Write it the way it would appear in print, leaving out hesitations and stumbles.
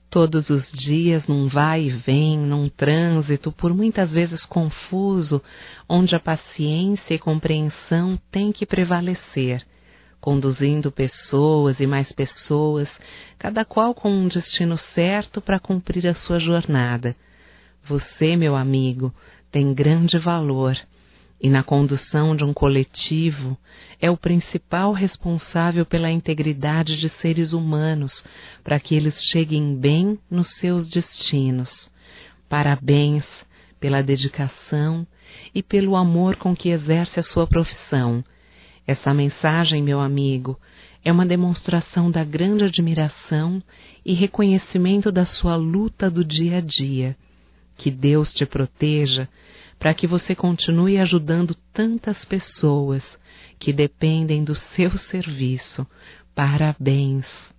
Todos os dias num vai e vem, num trânsito por muitas vezes confuso, onde a paciência e compreensão têm que prevalecer, conduzindo pessoas e mais pessoas, cada qual com um destino certo para cumprir a sua jornada. Você, meu amigo, tem grande valor e na condução de um coletivo é o principal responsável pela integridade de seres humanos para que eles cheguem bem nos seus destinos. Parabéns pela dedicação e pelo amor com que exerce a sua profissão. Essa mensagem, meu amigo, é uma demonstração da grande admiração e reconhecimento da sua luta do dia a dia. Que Deus te proteja para que você continue ajudando tantas pessoas que dependem do seu serviço. Parabéns!